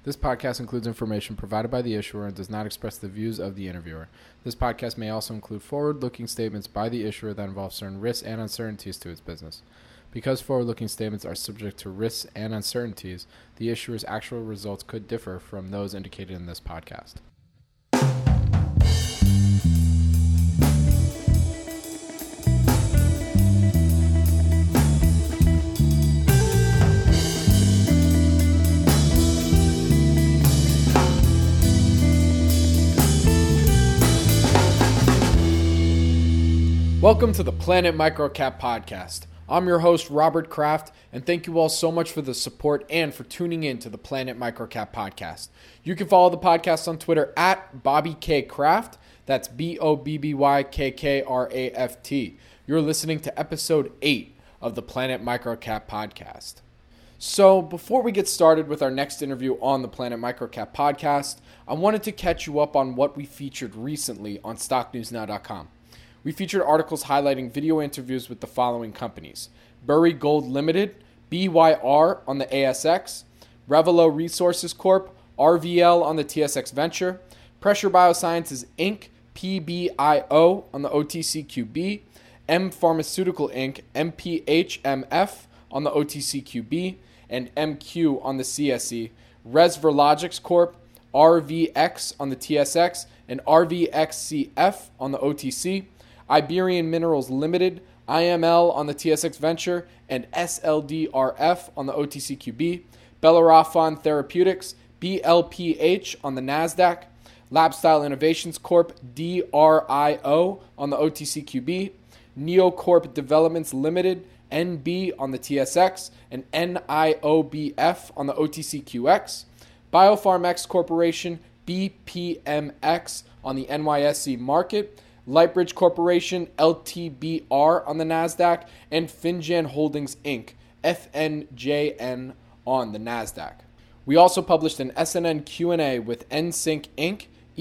This podcast includes information provided by the issuer and does not express the views of the interviewer. This podcast may also include forward-looking statements by the issuer that involve certain risks and uncertainties to its business. Because forward-looking statements are subject to risks and uncertainties, the issuer's actual results could differ from those indicated in this podcast. Welcome to the Planet Microcap Podcast. I'm your host, Robert Kraft, and thank you all so much for the support and for tuning in to the Planet Microcap Podcast. You can follow the podcast on Twitter at Bobby K. Kraft. That's BOBBYKKRAFT. You're listening to episode 8 of the Planet Microcap Podcast. So before we get started with our next interview on the Planet Microcap Podcast, I wanted to catch you up on what we featured recently on StockNewsNow.com. We featured articles highlighting video interviews with the following companies: Bury Gold Limited, BYR on the ASX, Revelo Resources Corp, RVL on the TSX Venture, Pressure Biosciences Inc., PBIO on the OTCQB, M Pharmaceutical Inc., MPHMF on the OTCQB, and MQ on the CSE, Resverlogics Corp, RVX on the TSX, and RVXCF on the OTC, Iberian Minerals Limited, IML on the TSX Venture, and SLDRF on the OTCQB, Bellerophon Therapeutics, BLPH on the NASDAQ, Labstyle Innovations Corp, DRIO on the OTCQB, Neocorp Developments Limited, NB on the TSX, and NIOBF on the OTCQX, BioPharmX Corporation, BPMX on the NYSE market, Lightbridge Corporation, LTBR on the NASDAQ, and Finjan Holdings Inc., FNJN on the NASDAQ. We also published an SNN Q&A with NSYNC Inc.,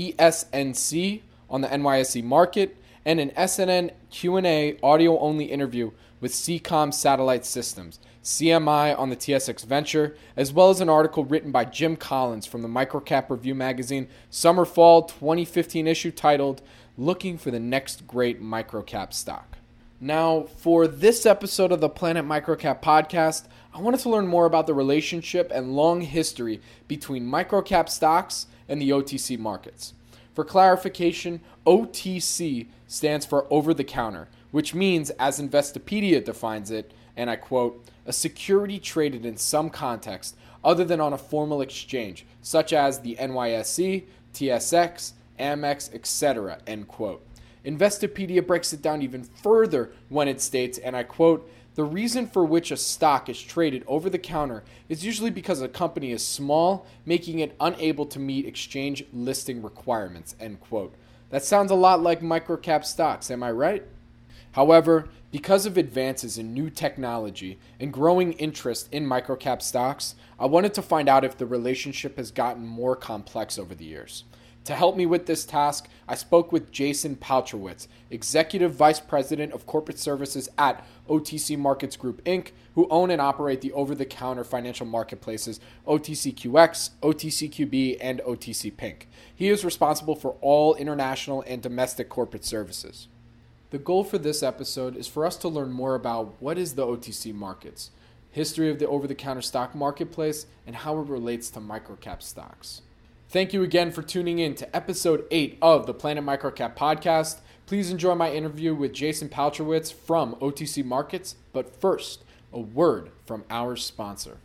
ESNC on the NYSE market, and an SNN Q&A audio-only interview with CCOM Satellite Systems, CMI on the TSX Venture, as well as an article written by Jim Collins from the Microcap Review magazine Summer-Fall 2015 issue titled Looking for the Next Great Microcap Stock. Now, for this episode of the Planet Microcap Podcast, I wanted to learn more about the relationship and long history between microcap stocks and the OTC markets. For clarification, OTC stands for over-the-counter, which means, as Investopedia defines it, and I quote, a security traded in some context other than on a formal exchange, such as the NYSE, TSX, Amex, etc., end quote. Investopedia breaks it down even further when it states, and I quote, the reason for which a stock is traded over the counter is usually because a company is small, making it unable to meet exchange listing requirements, end quote. That sounds a lot like microcap stocks, am I right? However, because of advances in new technology and growing interest in microcap stocks, I wanted to find out if the relationship has gotten more complex over the years. To help me with this task, I spoke with Jason Paltrowitz, Executive Vice President of Corporate Services at OTC Markets Group, Inc., who own and operate the over-the-counter financial marketplaces OTCQX, OTCQB, and OTC Pink. He is responsible for all international and domestic corporate services. The goal for this episode is for us to learn more about what is the OTC markets, history of the over-the-counter stock marketplace, and how it relates to microcap stocks. Thank you again for tuning in to episode 8 of the Planet Microcap Podcast. Please enjoy my interview with Jason Paltrowitz from OTC Markets, but first, a word from our sponsor.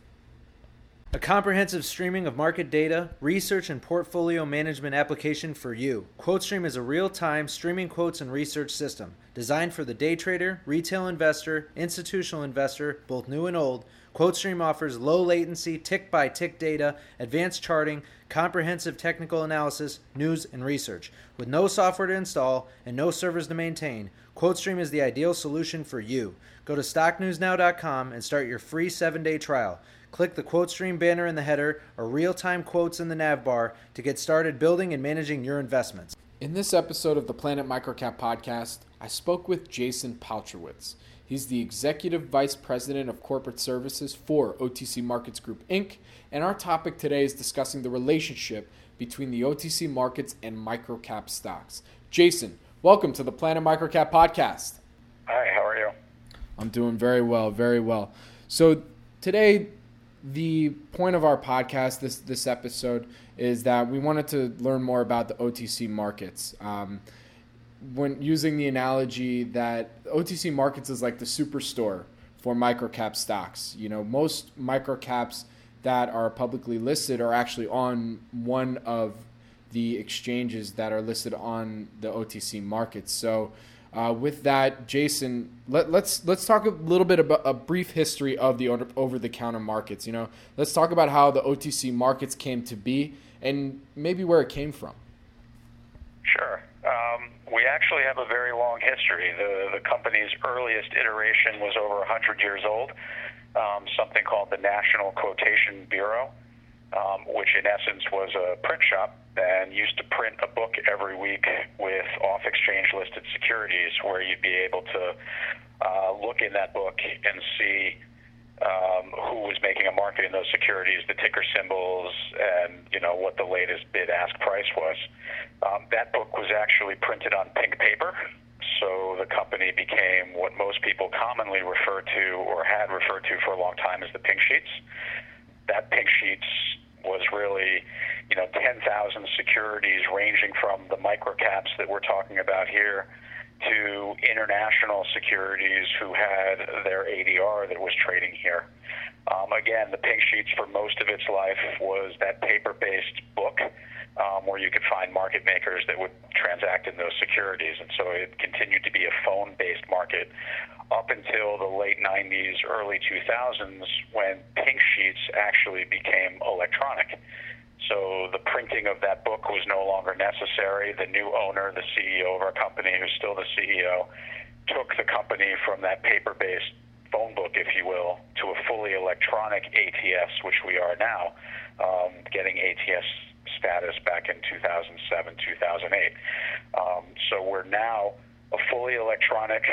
A comprehensive streaming of market data, research, and portfolio management application for you. QuoteStream is a real-time streaming quotes and research system designed for the day trader, retail investor, institutional investor, both new and old. QuoteStream offers low-latency, tick-by-tick data, advanced charting, comprehensive technical analysis, news, and research. With no software to install and no servers to maintain, QuoteStream is the ideal solution for you. Go to StockNewsNow.com and start your free 7-day trial. Click the QuoteStream banner in the header or real-time quotes in the nav bar to get started building and managing your investments. In this episode of the Planet Microcap Podcast, I spoke with Jason Paltrowitz. He's the Executive Vice President of Corporate Services for OTC Markets Group, Inc. And our topic today is discussing the relationship between the OTC markets and microcap stocks. Jason, welcome to the Planet Microcap Podcast. Hi, how are you? I'm doing very well, very well. So today, the point of our podcast, this episode, is that we wanted to learn more about the OTC markets. When using the analogy that OTC markets is like the superstore for microcap stocks. You know, most microcaps that are publicly listed are actually on one of the exchanges that are listed on the OTC markets. So with that, Jason, let's talk a little bit about a brief history of the over-the-counter markets. You know, let's talk about how the OTC markets came to be and maybe where it came from. Sure. We actually have a very long history. The company's earliest iteration was over 100 years old, something called the National Quotation Bureau, which in essence was a print shop and used to print a book every week with off-exchange listed securities where you'd be able to look in that book and see who was making a market in those securities, the ticker symbols, and what the latest bid-ask price was. That book was actually printed on pink paper, so the company became what most people commonly refer to or had referred to for a long time as the pink sheets. That pink sheets was really 10,000 securities ranging from the microcaps that we're talking about here to international securities who had their ADR that was trading here. Again, the pink sheets for most of its life was that paper-based book where you could find market makers that would transact in those securities. And so it continued to be a phone-based market up until the late 90s, early 2000s, when pink sheets actually became electronic. So the printing of that book was no longer necessary. The new owner, the CEO of our company, who's still the CEO, took the company from that paper-based phone book, if you will, to a fully electronic ATS, which we are now, getting ATS status back in 2007, 2008. So we're now a fully electronic,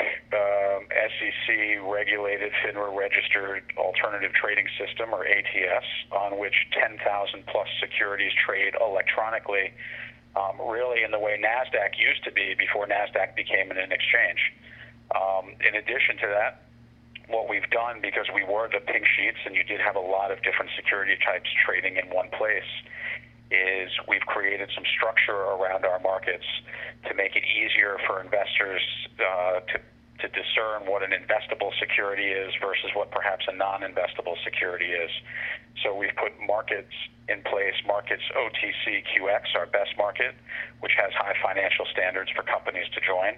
SEC-regulated, FINRA-registered alternative trading system, or ATS, on which 10,000-plus securities trade electronically, really in the way NASDAQ used to be before NASDAQ became an exchange. In addition to that, what we've done, because we were the pink sheets and you did have a lot of different security types trading in one place, is we've created some structure around our markets to make it easier for investors to discern what an investable security is versus what perhaps a non-investable security is. So we've put markets in place, Markets OTCQX, our best market, which has high financial standards for companies to join,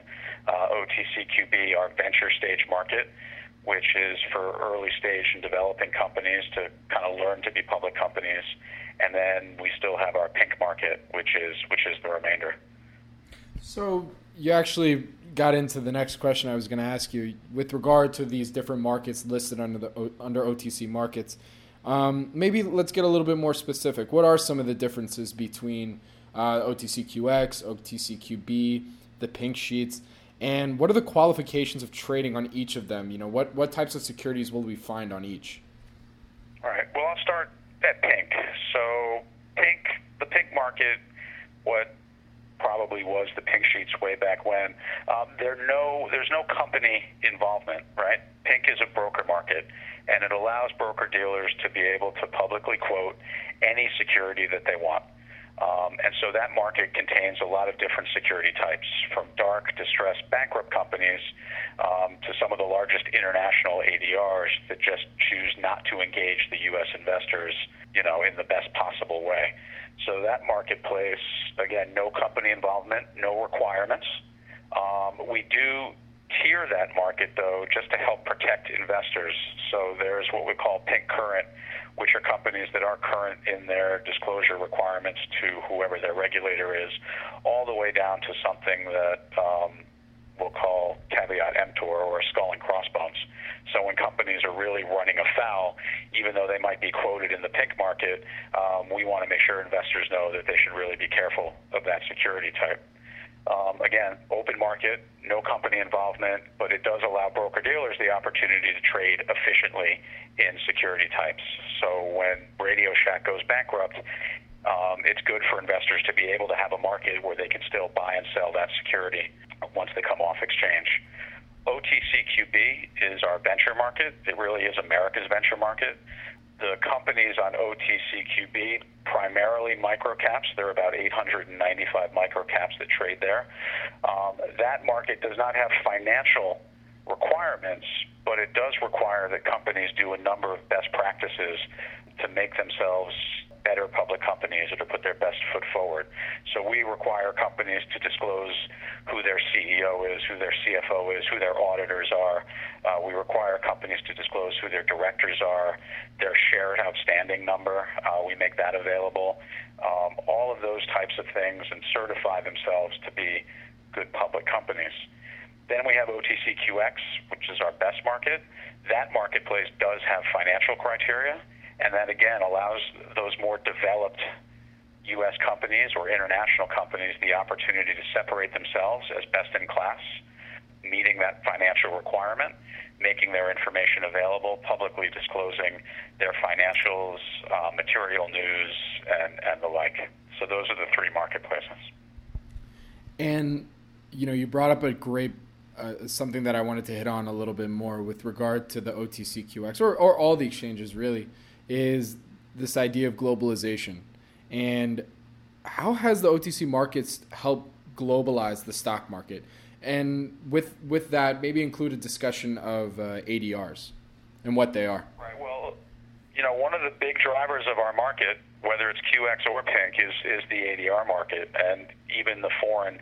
OTCQB, our venture stage market, which is for early stage and developing companies to kind of learn to be public companies. And then we still have our pink market, which is the remainder. So you actually got into the next question I was going to ask you with regard to these different markets listed under OTC markets. Maybe let's get a little bit more specific. What are some of the differences between OTCQX, OTCQB, the pink sheets, and what are the qualifications of trading on each of them? What types of securities will we find on each? All right. Well, I'll start at pink. So the pink market, what probably was the pink sheets way back when, there's no company involvement, right? Pink is a broker market, and it allows broker-dealers to be able to publicly quote any security that they want. And so that market contains a lot of different security types, from dark, distressed, bankrupt companies to some of the largest international ADRs that just choose not to engage the U.S. investors, in the best possible way. So that marketplace, again, no company involvement, no requirements. We do tier that market, though, just to help protect investors. So there's what we call pink current, which are companies that are current in their disclosure requirements to whoever their regulator is, all the way down to something that we'll call caveat emptor, or skull and crossbones. So when companies are really running afoul, even though they might be quoted in the pink market, we want to make sure investors know that they should really be careful of that security type. Again, open market, no company involvement, but it does allow broker-dealers the opportunity to trade efficiently in security types. So when Radio Shack goes bankrupt, it's good for investors to be able to have a market where they can still buy and sell that security once they come off exchange. OTCQB is our venture market. It really is America's venture market. The companies on OTCQB, primarily microcaps. There are about 895 microcaps that trade there. That market does not have financial requirements, but it does require that companies do a number of best practices to make themselves better public companies or to put their best foot forward. So we require companies to disclose who their CEO is, who their CFO is, who their auditors are. We require companies to disclose who their directors are, their shared outstanding number. We make that available. All of those types of things, and certify themselves to be good public companies. Then we have OTCQX, which is our best market. That marketplace does have financial criteria, and that, again, allows those more developed U.S. companies or international companies the opportunity to separate themselves as best in class, meeting that financial requirement, making their information available, publicly disclosing their financials, material news, and the like. So those are the three marketplaces. And, you brought up a great something that I wanted to hit on a little bit more with regard to the OTCQX, or all the exchanges really, is this idea of globalization. And how has the OTC markets helped globalize the stock market? And with that, maybe include a discussion of ADRs and what they are. Right. Well, one of the big drivers of our market, whether it's QX or Pink, is the ADR market and even the foreign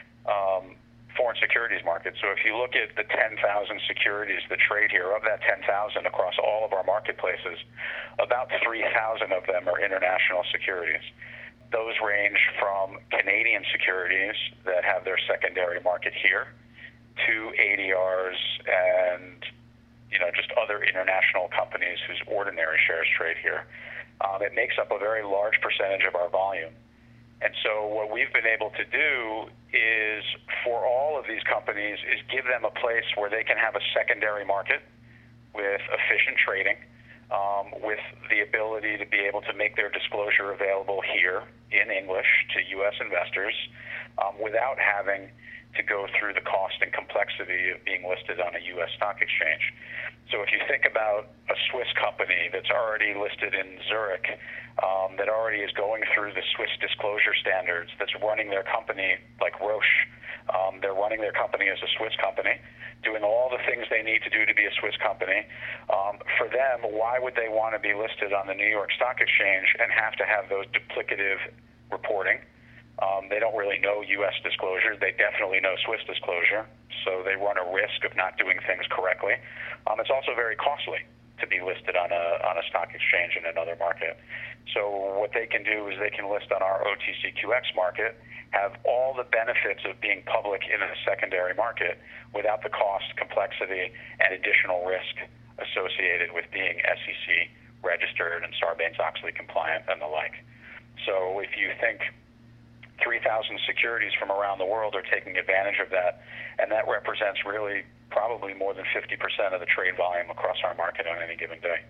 securities market. So if you look at the 10,000 securities that trade here, of that 10,000 across all of our marketplaces, about 3,000 of them are international securities. Those range from Canadian securities that have their secondary market here to ADRs and just other international companies whose ordinary shares trade here. It makes up a very large percentage of our volume. And so what we've been able to do is, for all of these companies, is give them a place where they can have a secondary market with efficient trading, with the ability to be able to make their disclosure available here in English to U.S. investors without having to go through the cost and complexity of being listed on a U.S. stock exchange. So if you think about a Swiss company that's already listed in Zurich, that already is going through the Swiss disclosure standards, that's running their company like Roche, they're running their company as a Swiss company, doing all the things they need to do to be a Swiss company. For them, why would they want to be listed on the New York Stock Exchange and have to have those duplicative reporting? They don't really know U.S. disclosure. They definitely know Swiss disclosure, so they run a risk of not doing things correctly. It's also very costly to be listed on a stock exchange in another market. So what they can do is they can list on our OTCQX market, have all the benefits of being public in a secondary market without the cost, complexity, and additional risk associated with being SEC registered and Sarbanes-Oxley compliant and the like. So if you think 3,000 securities from around the world are taking advantage of that, and that represents really probably more than 50% of the trade volume across our market on any given day.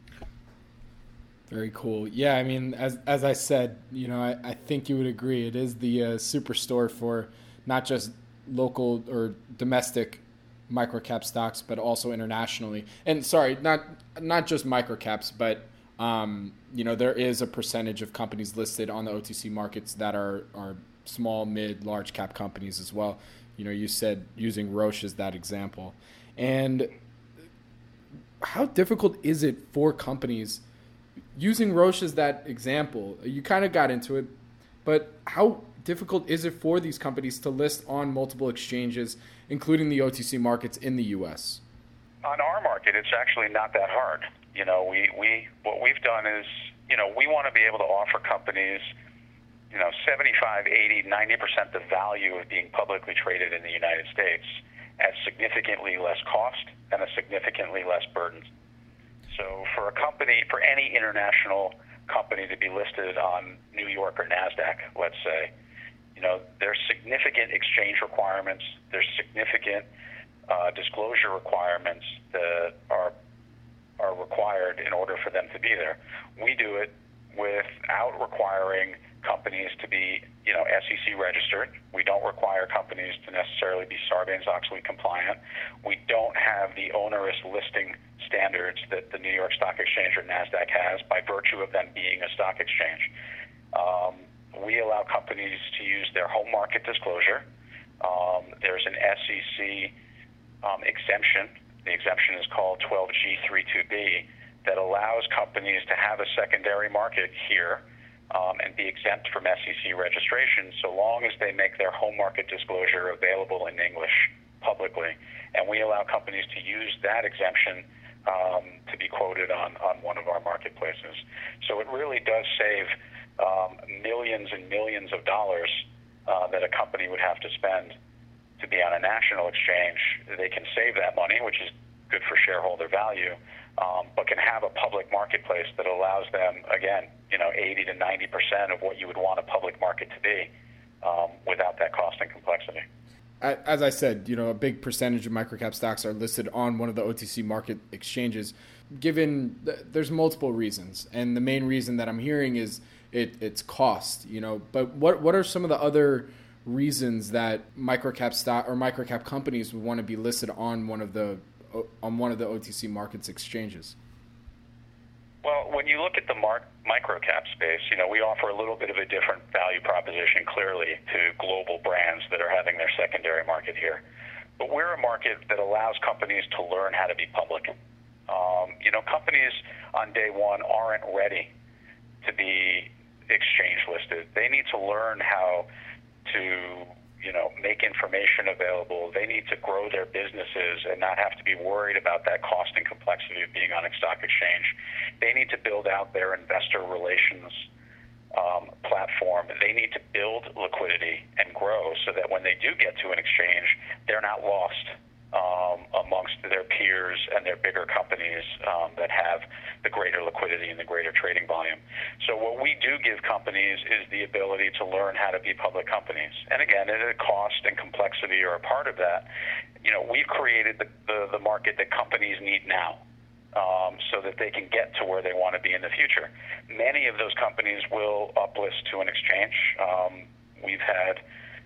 Very cool. Yeah, I mean, as I said, I think you would agree. It is the superstore for not just local or domestic microcap stocks, but also internationally. And sorry, not just microcaps, but there is a percentage of companies listed on the OTC markets that are small, mid, large cap companies as well. You said using Roche as that example. And how difficult is it for companies, using Roche as that example? You kind of got into it, but how difficult is it for these companies to list on multiple exchanges, including the OTC markets in the U.S.? On our market, it's actually not that hard. What we've done is, we want to be able to offer companies, 75, 80, 90% the value of being publicly traded in the United States at significantly less cost and a significantly less burden. So for any international company to be listed on New York or NASDAQ, let's say, There's significant exchange requirements. There's significant disclosure requirements that are required in order for them to be there. We do it without requiring companies to be, SEC registered. We don't require companies to necessarily be Sarbanes-Oxley compliant. We don't have the onerous listing standards that the New York Stock Exchange or NASDAQ has by virtue of them being a stock exchange. We allow companies to use their home market disclosure. There's an SEC exemption. The exemption is called 12G32B that allows companies to have a secondary market here and be exempt from SEC registration so long as they make their home market disclosure available in English publicly. And we allow companies to use that exemption to be quoted on one of our marketplaces. So it really does save millions and millions of dollars that a company would have to spend to be on a national exchange. They can save that money, which is good for shareholder value, but can have a public marketplace that allows them, again, 80 to 90% of what you would want a public market to be without that cost and complexity. As I said, a big percentage of microcap stocks are listed on one of the OTC market exchanges. Given there's multiple reasons, and the main reason that I'm hearing is it's cost. But what are some of the other reasons that microcap stock or microcap companies would want to be listed on one of the OTC markets exchanges? Well, when you look at the microcap space, we offer a little bit of a different value proposition clearly to global brands that are having their secondary market here. But we're a market that allows companies to learn how to be public. Companies on day one aren't ready to be exchange listed. They need to learn how to make information available. They need to grow their businesses and not have to be worried about that cost and complexity of being on a stock exchange. They need to build out their investor relations platform. They need to build liquidity and grow so that when they do get to an exchange, they're not lost amongst their peers and their bigger companies that have the greater liquidity and the greater trading volume. So what we do give companies is the ability to learn how to be public companies. And again, the cost and complexity are a part of that. We've created the market that companies need now so that they can get to where they want to be in the future. Many of those companies will uplist to an exchange. We've had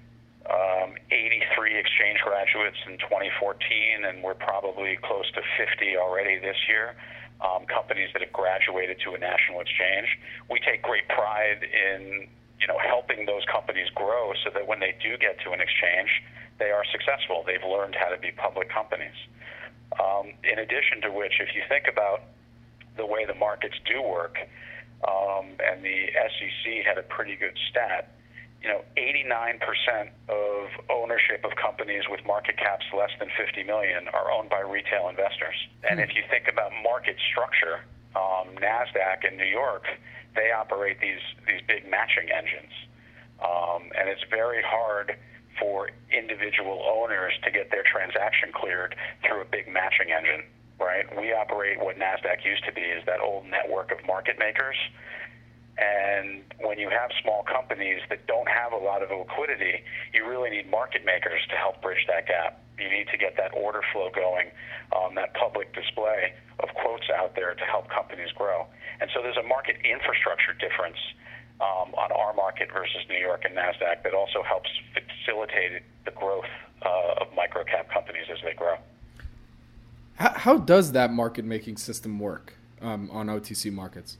83 exchange graduates in 2014, and we're probably close to 50 already this year, companies that have graduated to a national exchange. We take great pride in helping those companies grow so that when they do get to an exchange, they are successful. They've learned how to be public companies. In addition to which, if you think about the way the markets do work, and the SEC had a pretty good stat, 89% of ownership of companies with market caps less than 50 million are owned by retail investors. And if you think about market structure, NASDAQ in New York, they operate these big matching engines. And it's very hard for individual owners to get their transaction cleared through a big matching engine, right? We operate what NASDAQ used to be, is that old network of market makers. And when you have small companies that don't have a lot of liquidity, you really need market makers to help bridge that gap. You need to get that order flow going, that public display of quotes out there to help companies grow. And so there's a market infrastructure difference on our market versus New York and NASDAQ that also helps facilitate the growth of microcap companies as they grow. How does that market-making system work on OTC markets?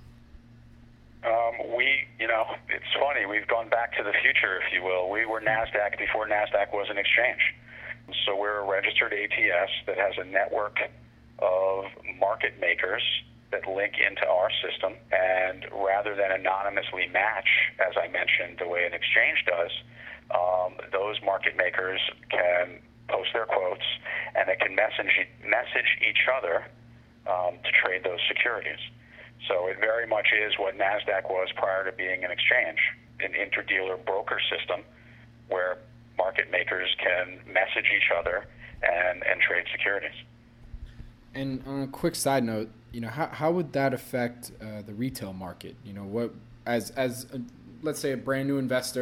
It's funny. We've gone back to the future, if you will. We were NASDAQ before NASDAQ was an exchange. So we're a registered ATS that has a network of market makers that link into our system. And rather than anonymously match, as I mentioned, the way an exchange does, those market makers can post their quotes and they can message each other to trade those securities. So it very much is what NASDAQ was prior to being an exchange, an interdealer broker system where market makers can message each other and trade securities. And on a quick side note, how would that affect the retail market? What as let's say a brand new investor,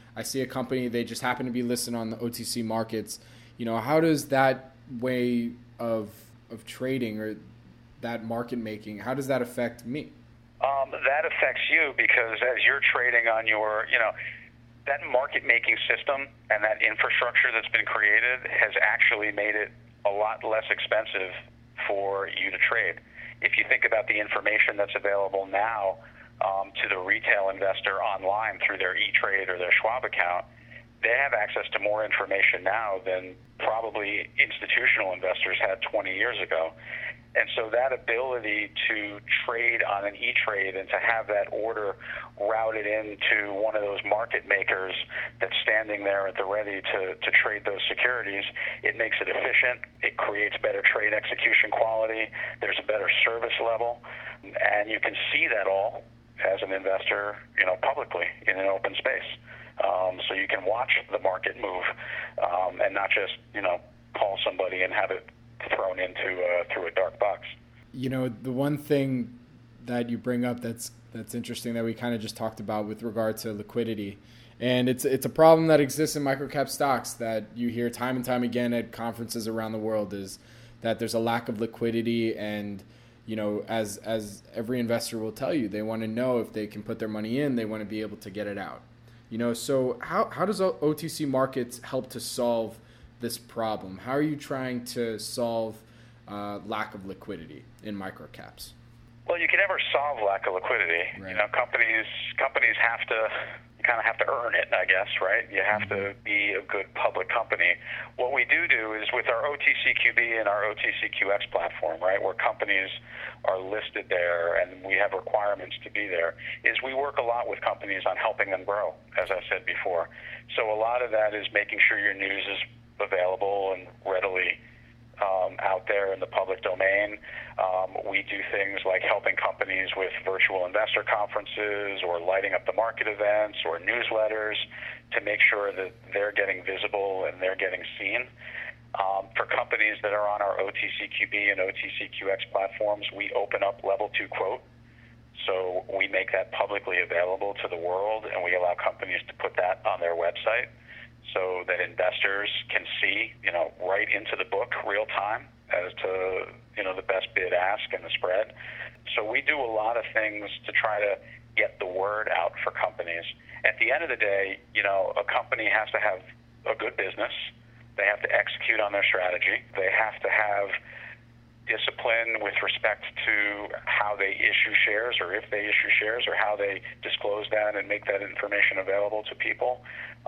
I see a company, they just happen to be listed on the OTC markets. How does that way of trading or that market making, how does that affect me? That affects you because as you're trading on your, that market making system and that infrastructure that's been created has actually made it a lot less expensive for you to trade. If you think about the information that's available now to the retail investor online through their E-Trade or their Schwab account, they have access to more information now than probably institutional investors had 20 years ago. And so that ability to trade on an E-Trade and to have that order routed into one of those market makers that's standing there at the ready to trade those securities, it makes it efficient. It creates better trade execution quality. There's a better service level. And you can see that all as an investor, publicly in an open space. So you can watch the market move and not just, call somebody and have it thrown into through a dark box. The one thing that you bring up that's interesting that we kind of just talked about with regard to liquidity, and it's a problem that exists in microcap stocks that you hear time and time again at conferences around the world, is that there's a lack of liquidity. And as every investor will tell you, they want to know if they can put their money in, they want to be able to get it out. So how does OTC markets help to solve this problem? How are you trying to solve lack of liquidity in microcaps? Well, you can never solve lack of liquidity. Right. Companies have to, you kind of have to earn it, I guess, right? You have to be a good public company. What we do is with our OTCQB and our OTCQX platform, right, where companies are listed there and we have requirements to be there, is we work a lot with companies on helping them grow, as I said before. So a lot of that is making sure your news is available and readily out there in the public domain. We do things like helping companies with virtual investor conferences or lighting up the market events or newsletters to make sure that they're getting visible and they're getting seen. For companies that are on our OTCQB and OTCQX platforms, we open up level 2 quote. So we make that publicly available to the world, and we allow companies to put that on their website so that investors can see, right into the book real time as to, the best bid ask and the spread. So we do a lot of things to try to get the word out for companies. At the end of the day, a company has to have a good business. They have to execute on their strategy. They have to have discipline with respect to how they issue shares, or if they issue shares, or how they disclose that and make that information available to people.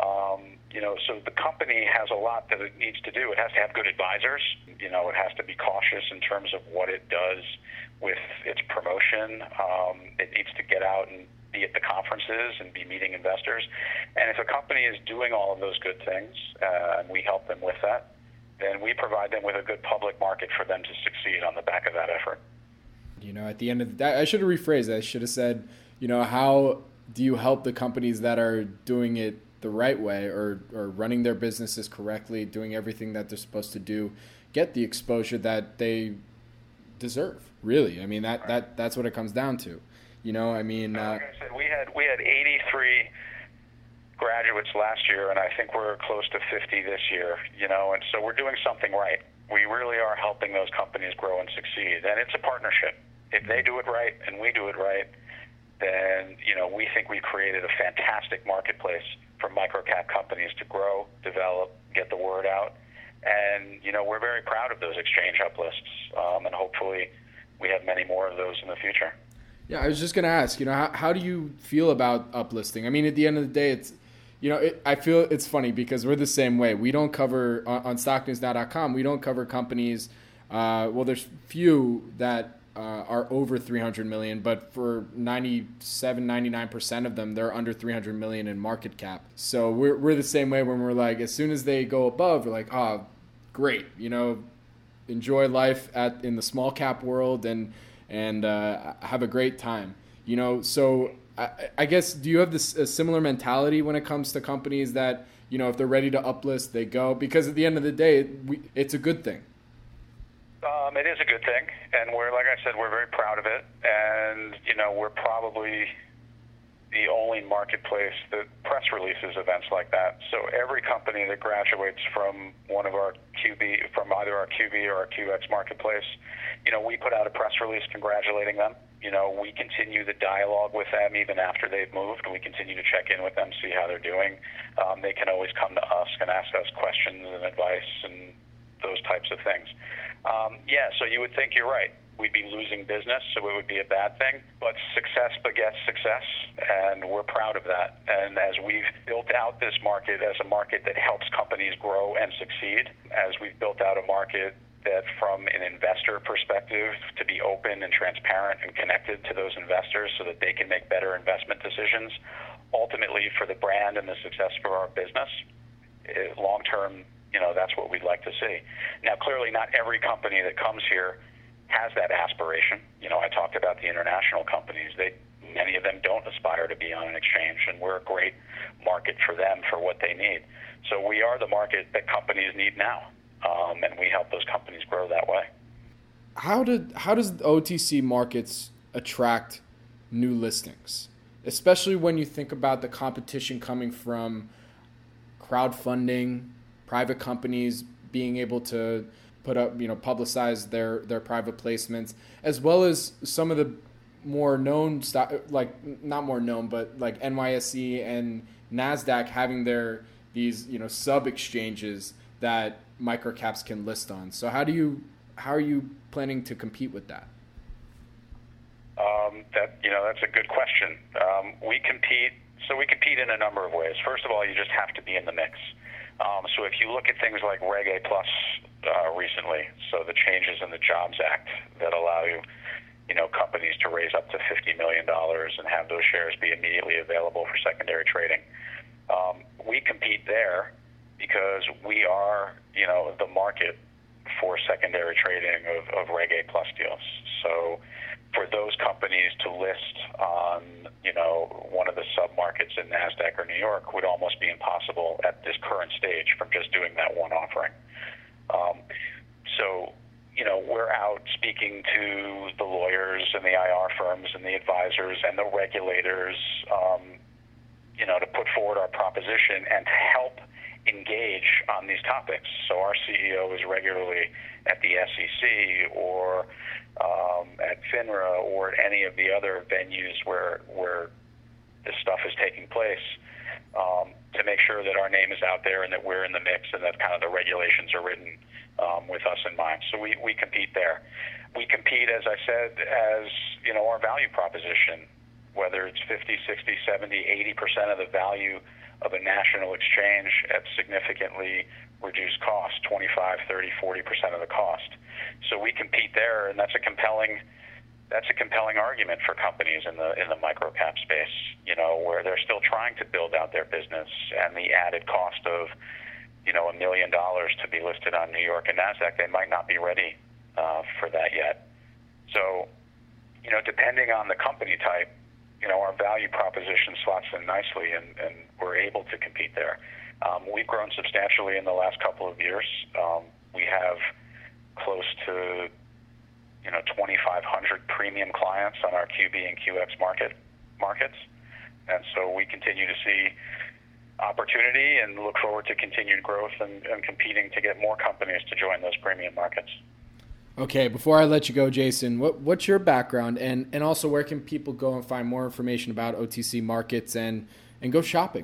So the company has a lot that it needs to do. It has to have good advisors. It has to be cautious in terms of what it does with its promotion. It needs to get out and be at the conferences and be meeting investors. And if a company is doing all of those good things, and we help them with that, then we provide them with a good public market for them to succeed on the back of that effort. At the end of the day, I should have rephrased that. I should have said, how do you help the companies that are doing it the right way or running their businesses correctly, doing everything that they're supposed to do, get the exposure that they deserve, really? I mean, that's what it comes down to. Like I said, we had 83 graduates last year, and I think we're close to 50 this year, and so we're doing something right. We really are helping those companies grow and succeed, and it's a partnership. If they do it right and we do it right, then, we think we created a fantastic marketplace for microcap companies to grow, develop, get the word out, and, we're very proud of those exchange uplists, and hopefully we have many more of those in the future. Yeah, I was just going to ask, how do you feel about uplisting? I mean, at the end of the day, it's, I feel it's funny because we're the same way. We don't cover, on StockNewsNow.com, we don't cover companies. There's few that are over 300 million, but for 99% of them, they're under 300 million in market cap. So we're the same way when we're like, as soon as they go above, we're like, oh, great, enjoy life in the small cap world and have a great time. So I guess, do you have a similar mentality when it comes to companies that, if they're ready to uplist, they go? Because at the end of the day, it's a good thing. It is a good thing, and like I said, we're very proud of it, and we're probably the only marketplace that press releases events like that. So every company that graduates from one of our from either our QB or our QX marketplace, we put out a press release congratulating them. We continue the dialogue with them even after they've moved. We continue to check in with them, see how they're doing. They can always come to us and ask us questions and advice and those types of things. So you would think you're right. We'd be losing business, so it would be a bad thing. But success begets success, and we're proud of that. And as we've built out this market as a market that helps companies grow and succeed, as we've built out a market that from an investor perspective to be open and transparent and connected to those investors so that they can make better investment decisions, ultimately for the brand and the success for our business, long term, that's what we'd like to see. Now, clearly not every company that comes here has that aspiration. I talked about the international companies. Many of them don't aspire to be on an exchange, and we're a great market for them for what they need. So we are the market that companies need now, and we help those companies grow that way. How does OTC markets attract new listings, especially when you think about the competition coming from crowdfunding, private companies being able to put up, publicize their private placements, as well as some of the more known stock, like not more known, but like NYSE and NASDAQ having these sub exchanges that microcaps can list on. So how are you planning to compete with that? That's a good question. We compete in a number of ways. First of all, you just have to be in the mix. So if you look at things like Reg A Plus recently, so the changes in the Jobs Act that allow companies to raise up to $50 million and have those shares be immediately available for secondary trading. We compete there because we are, the market for secondary trading of Reg A Plus deals. So for those companies to list on, one of the sub-markets in NASDAQ or New York would almost be impossible at this current stage from just doing that one offering. We're out speaking to the lawyers and the IR firms and the advisors and the regulators, to put forward our proposition and to help engage on these topics. So our CEO is regularly at the SEC or at FINRA or at any of the other venues where this stuff is taking place, to make sure that our name is out there and that we're in the mix and that kind of the regulations are written with us in mind. So we compete there. We compete, as I said, as our value proposition, whether it's 50, 60, 70, 80% of the value of a national exchange at significantly reduced cost, 25, 30, 40% of the cost. So we compete there, and that's a compelling argument for companies in the microcap space, where they're still trying to build out their business, and the added cost of $1 million to be listed on New York and NASDAQ, they might not be ready for that yet. So, depending on the company type, our value proposition slots in nicely, and we're able to compete there. We've grown substantially in the last couple of years. We have close to 2,500 premium clients on our QB and QX markets, and so we continue to see opportunity and look forward to continued growth and competing to get more companies to join those premium markets. Okay, before I let you go, Jason, what's your background, and also where can people go and find more information about OTC markets and go shopping?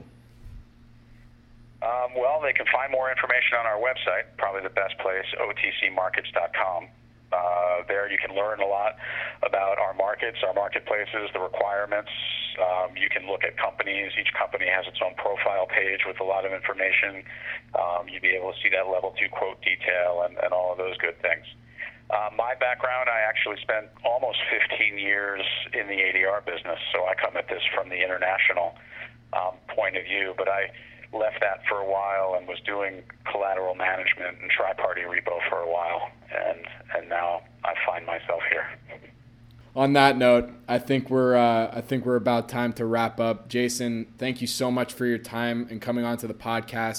Well, they can find more information on our website, probably the best place, otcmarkets.com. There you can learn a lot about our markets, our marketplaces, the requirements. You can look at companies. Each company has its own profile page with a lot of information. You'll be able to see that level 2 quote detail and all of those good things. My background, I actually spent almost 15 years in the ADR business, so I come at this from the international point of view, but I left that for a while and was doing collateral management and tri-party repo for a while, and now I find myself here. On that note, I think we're about time to wrap up. Jason, thank you so much for your time and coming onto the podcast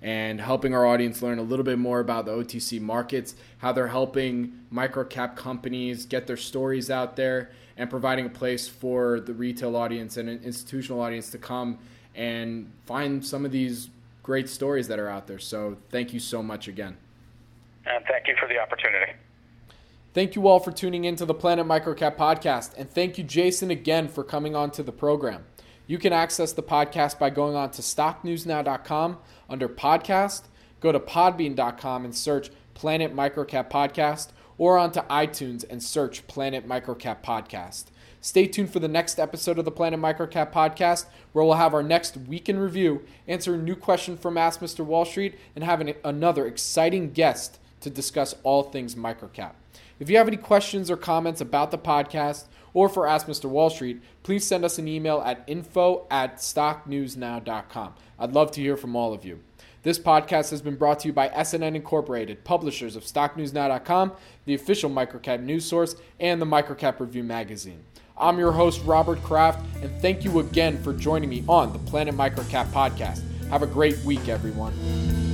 and helping our audience learn a little bit more about the OTC markets, how they're helping microcap companies get their stories out there, and providing a place for the retail audience and an institutional audience to come and find some of these great stories that are out there. So thank you so much again. And thank you for the opportunity. Thank you all for tuning into the Planet Microcap podcast, and thank you, Jason, again for coming on to the program. You can access the podcast by going on to stocknewsnow.com under podcast, go to podbean.com and search Planet Microcap Podcast, or onto iTunes and search Planet Microcap Podcast. Stay tuned for the next episode of the Planet Microcap Podcast, where we'll have our next week in review, answer a new question from Ask Mr. Wall Street, and have another exciting guest to discuss all things microcap. If you have any questions or comments about the podcast or for Ask Mr. Wall Street, please send us an email at info@stocknewsnow.com. I'd love to hear from all of you. This podcast has been brought to you by SNN Incorporated, publishers of StockNewsNow.com, the official microcap news source, and the Microcap Review magazine. I'm your host, Robert Kraft, and thank you again for joining me on the Planet Microcap Podcast. Have a great week, everyone.